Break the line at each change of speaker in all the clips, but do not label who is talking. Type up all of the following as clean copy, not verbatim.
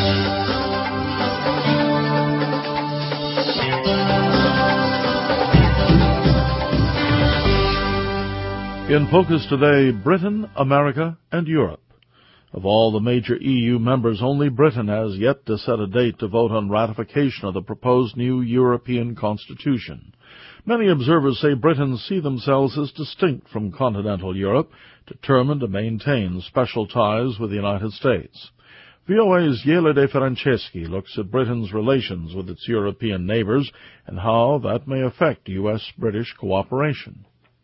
In focus today, Britain, America, and Europe. Of all the major EU members, only Britain has yet to set a date to vote on ratification of the proposed new European Constitution. Many observers say Britons see themselves as distinct from continental Europe, determined to maintain special ties with the United States. VOA's Jelle de Franceschi looks at Britain's relations with its European neighbors and how that may affect U.S.-British cooperation.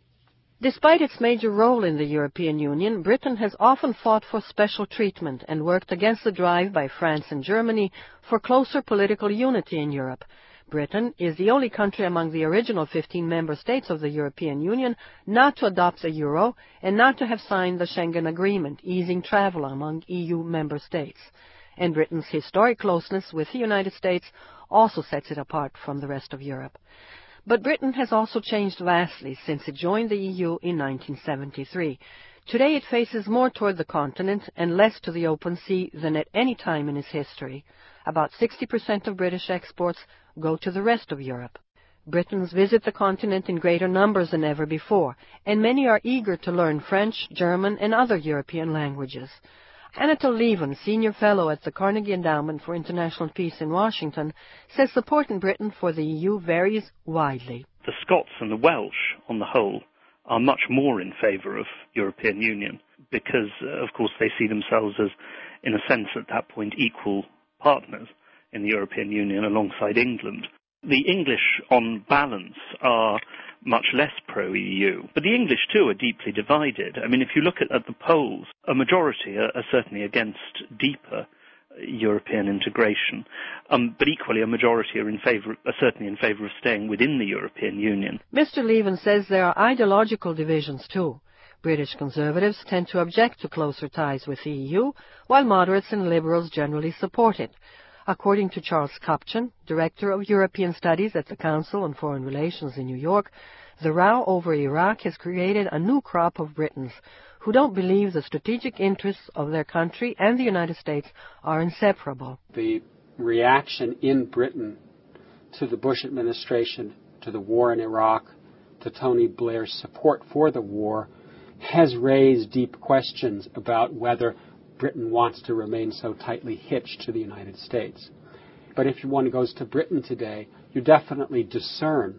Despite its major role in the European Union, Britain has often fought for special treatment and worked against the drive by France and Germany for closer political unity in Europe. Britain is the only country among the original 15 member states of the European Union not to adopt the euro and not to have signed the Schengen Agreement, easing travel among EU member states. And Britain's historic closeness with the United States also sets it apart from the rest of Europe. But Britain has also changed vastly since it joined the EU in 1973. Today it faces more toward the continent and less to the open sea than at any time in its history. About 60% of British exports go to the rest of Europe. Britons visit the continent in greater numbers than ever before, and many are eager to learn French, German, and other European languages. Anatole Lieven, Senior Fellow at the Carnegie Endowment for International Peace in Washington, says support in Britain for the EU varies widely.
The Scots and the Welsh, on the whole, are much more in favour of European Union because, of course, they see themselves as, in a sense, at that point, equal partners in the European Union alongside England. The English, on balance, are much less pro-EU. But the English, too, are deeply divided. I mean, if you look at the polls, a majority are certainly against deeper European integration, but equally a majority are certainly in favour of staying within the European Union.
Mr. Lieven says there are ideological divisions, too. British conservatives tend to object to closer ties with the EU, while moderates and liberals generally support it. According to Charles Kupchan, Director of European Studies at the Council on Foreign Relations in New York, the row over Iraq has created a new crop of Britons who don't believe the strategic interests of their country and the United States are inseparable.
The reaction in Britain to the Bush administration, to the war in Iraq, to Tony Blair's support for the war, has raised deep questions about whether Britain wants to remain so tightly hitched to the United States. But if one goes to Britain today, you definitely discern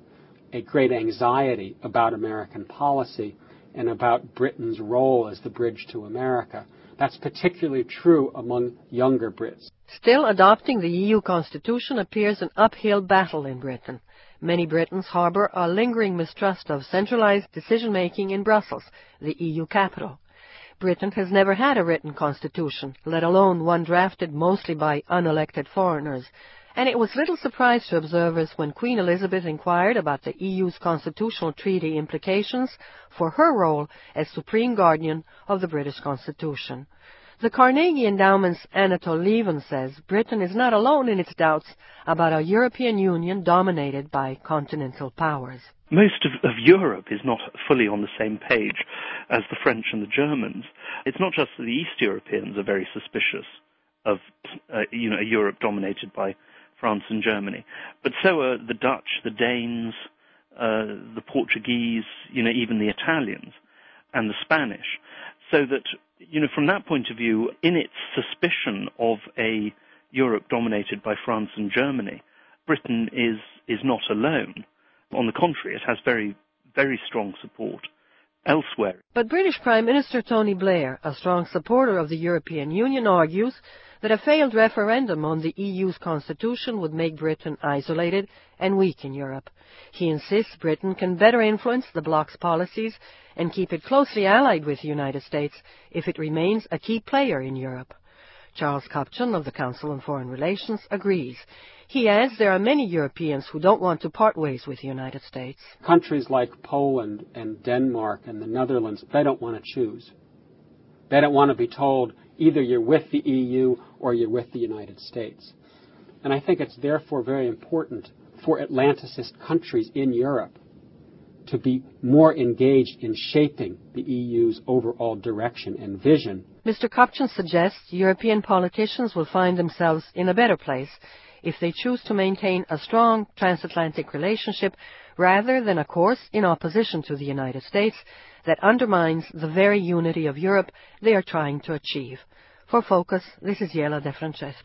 a great anxiety about American policy and about Britain's role as the bridge to America. That's particularly true among younger Brits.
Still, adopting the EU Constitution appears an uphill battle in Britain. Many Britons harbor a lingering mistrust of centralized decision-making in Brussels, the EU capital. Britain has never had a written constitution, let alone one drafted mostly by unelected foreigners, and it was little surprise to observers when Queen Elizabeth inquired about the EU's constitutional treaty implications for her role as supreme guardian of the British Constitution. The Carnegie Endowment's Anatole Lieven says Britain is not alone in its doubts about a European Union dominated by continental powers.
Most of Europe is not fully on the same page as the French and the Germans. It's not just that the East Europeans are very suspicious of a Europe dominated by France and Germany, but so are the Dutch, the Danes, the Portuguese, even the Italians and the Spanish. So that, from that point of view, in its suspicion of a Europe dominated by France and Germany, Britain is not alone. On the contrary, it has very, very strong support elsewhere.
But British Prime Minister Tony Blair, a strong supporter of the European Union, argues that a failed referendum on the EU's constitution would make Britain isolated and weak in Europe. He insists Britain can better influence the bloc's policies and keep it closely allied with the United States if it remains a key player in Europe. Charles Kupchan of the Council on Foreign Relations agrees. He adds there are many Europeans who don't want to part ways with the United States.
Countries like Poland and Denmark and the Netherlands, they don't want to choose. They don't want to be told either you're with the EU or you're with the United States. And I think it's therefore very important for Atlanticist countries in Europe to be more engaged in shaping the EU's overall direction and vision.
Mr. Kopchin suggests European politicians will find themselves in a better place if they choose to maintain a strong transatlantic relationship rather than a course in opposition to the United States that undermines the very unity of Europe they are trying to achieve. For Focus, this is Jela De Francesco.